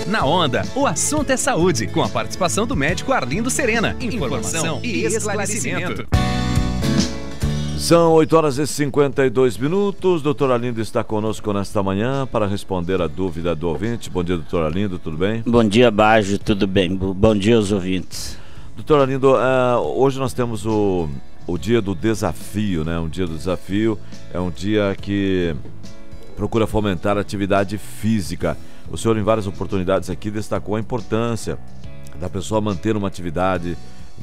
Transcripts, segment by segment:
Na Onda, o assunto é saúde, com a participação do médico Arlindo Serena. Informação e esclarecimento. São 8h52. Doutor Arlindo está conosco nesta manhã para responder a dúvida do ouvinte. Bom dia, doutor Arlindo, tudo bem? Bom dia, Bajo, tudo bem? Bom dia aos ouvintes. Doutor Arlindo, hoje nós temos o dia do desafio, né? Um dia do desafio é um dia que procura fomentar a atividade física. O senhor, em várias oportunidades aqui, destacou a importância da pessoa manter uma atividade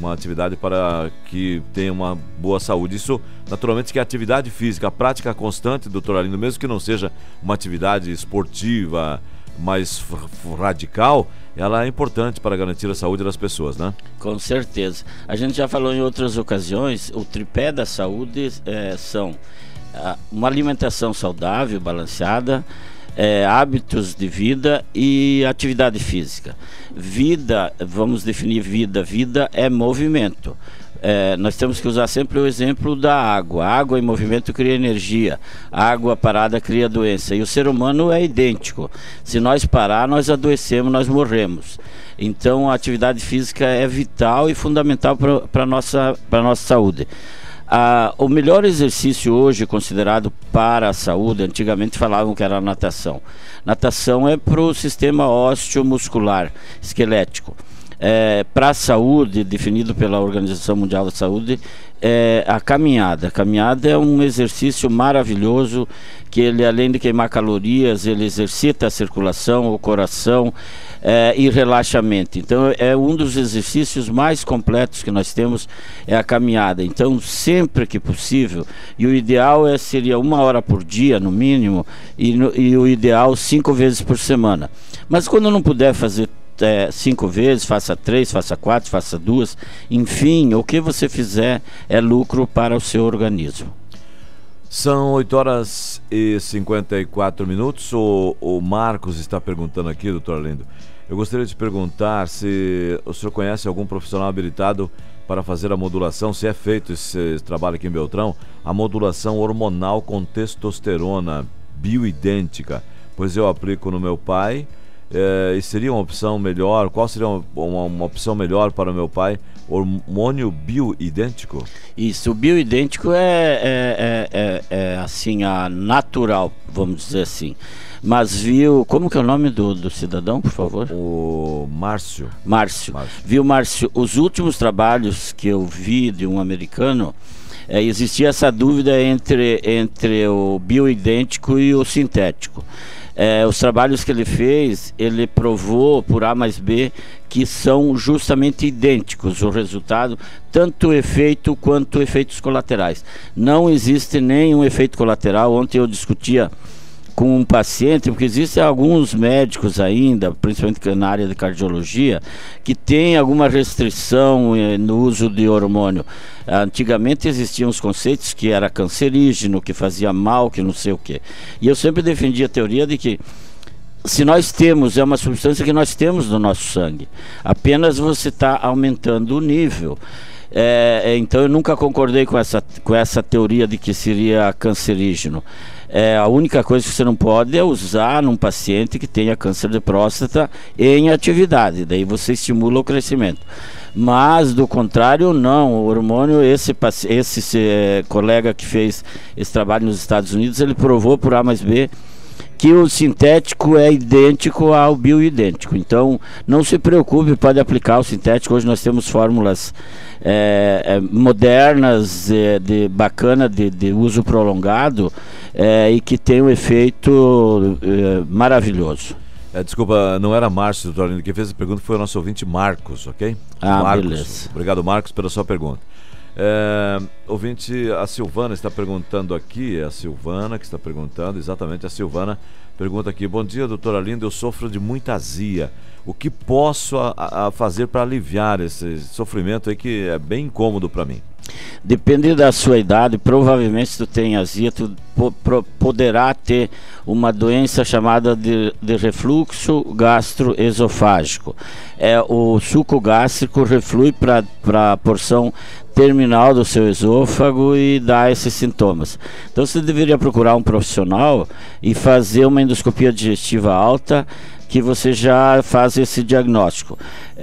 para que tenha uma boa saúde. Isso, naturalmente, que a atividade física, a prática constante, doutor Arlindo, mesmo que não seja uma atividade esportiva mais radical, ela é importante para garantir a saúde das pessoas, né? Com certeza. A gente já falou em outras ocasiões, o tripé da saúde são uma alimentação saudável, balanceada, hábitos de vida e atividade física. Vida, vamos definir vida. Vida é movimento. Nós temos que usar sempre o exemplo da água. A água em movimento cria energia. A água parada cria doença. E o ser humano é idêntico. Se nós parar, nós adoecemos, nós morremos. Então a atividade física é vital e fundamental para a nossa saúde. O melhor exercício hoje considerado para a saúde, antigamente falavam que era a natação. Natação é para o sistema ósseo-muscular, esquelético. Para a saúde, definido pela Organização Mundial da Saúde, a caminhada. A caminhada é um exercício maravilhoso que ele, além de queimar calorias, ele exercita a circulação, o coração e relaxa a mente. Então é um dos exercícios mais completos que nós temos, é a caminhada. Então sempre que possível, e o ideal seria 1 hora por dia no mínimo, e o ideal 5 vezes por semana. Mas quando não puder fazer 5 vezes, faça 3, faça 4, faça 2, enfim, o que você fizer é lucro para o seu organismo. São 8h54. O Marcos está perguntando aqui, doutor Arlindo. Eu gostaria de perguntar se o senhor conhece algum profissional habilitado para fazer a modulação, se é feito esse trabalho aqui em Beltrão, a modulação hormonal com testosterona bioidêntica, pois eu aplico no meu pai. E seria uma opção melhor? Qual seria uma opção melhor para o meu pai? Hormônio bioidêntico? Isso, o bioidêntico é assim, a natural, vamos dizer assim. Mas como que é o nome do cidadão, por favor? O Márcio. Márcio. Márcio, os últimos trabalhos que eu vi de um americano, existia essa dúvida entre o bioidêntico e o sintético. Os trabalhos que ele fez, ele provou por A mais B que são justamente idênticos o resultado, tanto o efeito quanto efeitos colaterais. Não existe nenhum efeito colateral. Ontem eu discutia com um paciente, porque existem alguns médicos ainda, principalmente na área de cardiologia, que tem alguma restrição no uso de hormônio. Antigamente existiam os conceitos que era cancerígeno, que fazia mal, que não sei o quê. E eu sempre defendi a teoria de que se nós temos, é uma substância que nós temos no nosso sangue, apenas você está aumentando o nível. Então eu nunca concordei com essa teoria de que seria cancerígeno. A única coisa que você não pode é usar num paciente que tenha câncer de próstata em atividade, daí você estimula o crescimento. Mas do contrário, não. O hormônio, esse colega que fez esse trabalho nos Estados Unidos, ele provou por A mais B que o sintético é idêntico ao bioidêntico. Então não se preocupe, pode aplicar o sintético. Hoje nós temos fórmulas modernas, bacana, de uso prolongado, e que tem um efeito maravilhoso. Desculpa, não era Márcio, doutor Arlindo, quem fez a pergunta foi o nosso ouvinte Marcos, ok? Marcos. Beleza. Obrigado, Marcos, pela sua pergunta. Ouvinte, a Silvana está perguntando aqui, a Silvana pergunta aqui: bom dia, doutor Arlindo, eu sofro de muita azia, o que posso fazer para aliviar esse sofrimento aí que é bem incômodo para mim? Depende da sua idade, provavelmente se tu tem azia, tu poderá ter uma doença chamada de refluxo gastroesofágico. O suco gástrico reflui para a porção terminal do seu esôfago e dá esses sintomas. Então você deveria procurar um profissional e fazer uma endoscopia digestiva alta, que você já faz esse diagnóstico.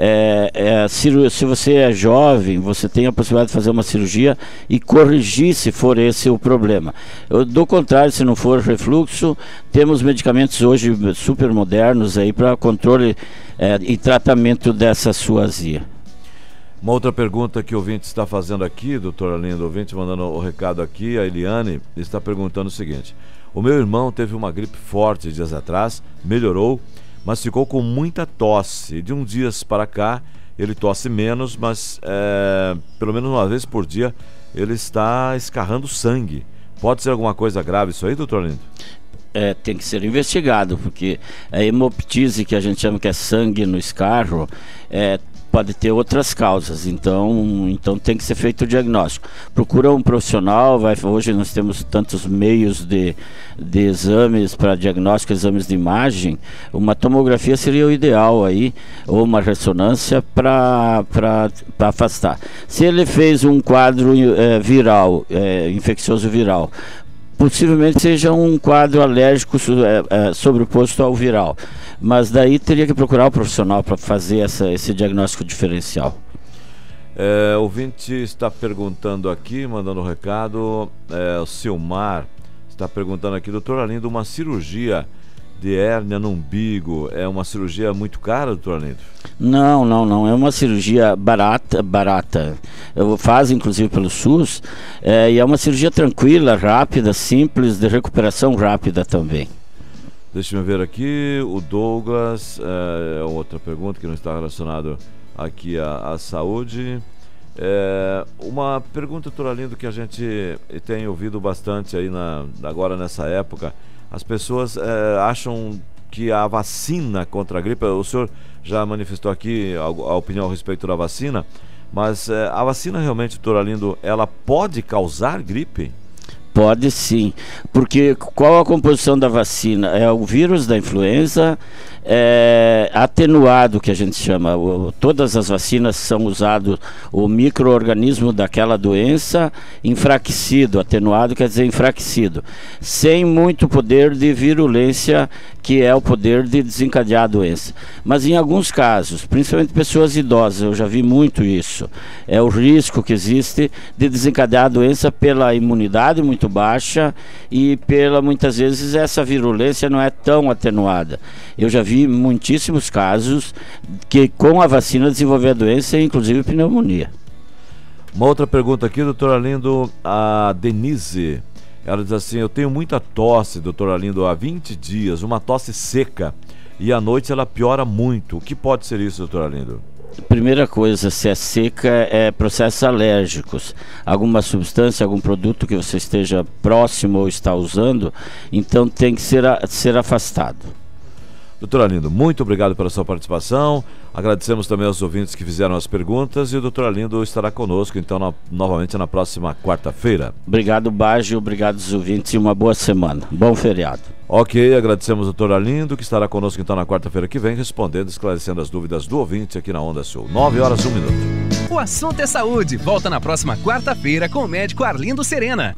Se você é jovem, você tem a possibilidade de fazer uma cirurgia e corrigir se for esse o problema. Do contrário, se não for refluxo, temos medicamentos hoje super modernos aí para controle e tratamento dessa sua azia. Uma outra pergunta que o ouvinte está fazendo aqui, doutor Arlindo, o ouvinte mandando o recado aqui, a Eliane está perguntando o seguinte: o meu irmão teve uma gripe forte dias atrás, melhorou, mas ficou com muita tosse. De uns dias para cá, ele tosse menos, mas pelo menos uma vez por dia ele está escarrando sangue. Pode ser alguma coisa grave isso aí, doutor Arlindo? Tem que ser investigado, porque a hemoptise, que a gente chama que é sangue no escarro, pode ter outras causas, então tem que ser feito o diagnóstico. Procura um profissional, hoje nós temos tantos meios de exames para diagnóstico, exames de imagem. Uma tomografia seria o ideal aí, ou uma ressonância para afastar. Se ele fez um quadro viral, infeccioso viral, possivelmente seja um quadro alérgico sobreposto ao viral. Mas daí teria que procurar o profissional para fazer esse diagnóstico diferencial. O ouvinte está perguntando aqui, mandando um recado, o Silmar está perguntando aqui: doutor Arlindo, uma cirurgia de hérnia no umbigo é uma cirurgia muito cara, doutor Arlindo? Não, é uma cirurgia barata. Faz inclusive pelo SUS, e é uma cirurgia tranquila, rápida, simples, de recuperação rápida também. Deixa eu ver aqui, o Douglas, outra pergunta que não está relacionada aqui à saúde. Uma pergunta, doutor Arlindo, que a gente tem ouvido bastante aí agora nessa época. As pessoas acham que a vacina contra a gripe, o senhor já manifestou aqui a opinião a respeito da vacina, mas a vacina realmente, doutor Arlindo, ela pode causar gripe? Pode sim, porque qual a composição da vacina? É o vírus da influenza atenuado, que a gente chama. Todas as vacinas são usados o micro-organismo daquela doença enfraquecido. Atenuado quer dizer enfraquecido, sem muito poder de virulência, que é o poder de desencadear a doença. Mas em alguns casos, principalmente pessoas idosas, eu já vi muito isso, é o risco que existe de desencadear a doença pela imunidade muito baixa e muitas vezes essa virulência não é tão atenuada. Eu já vi muitíssimos casos que com a vacina desenvolver a doença e inclusive pneumonia. Uma outra pergunta aqui, doutor Arlindo, a Denise, ela diz assim: eu tenho muita tosse, doutor Arlindo, há 20 dias, uma tosse seca, e à noite ela piora muito. O que pode ser isso, doutor Arlindo? Primeira coisa, se é seca, é processos alérgicos. Alguma substância, algum produto que você esteja próximo ou está usando, então tem que ser afastado. Doutor Arlindo, muito obrigado pela sua participação. Agradecemos também aos ouvintes que fizeram as perguntas, e o doutor Arlindo estará conosco então novamente na próxima quarta-feira. Obrigado, Baggio, obrigado aos ouvintes e uma boa semana. Bom feriado. Ok, agradecemos ao doutor Arlindo, que estará conosco então na quarta-feira que vem, respondendo, esclarecendo as dúvidas do ouvinte aqui na Onda Sul. 9h01. O assunto é saúde. Volta na próxima quarta-feira com o médico Arlindo Serena.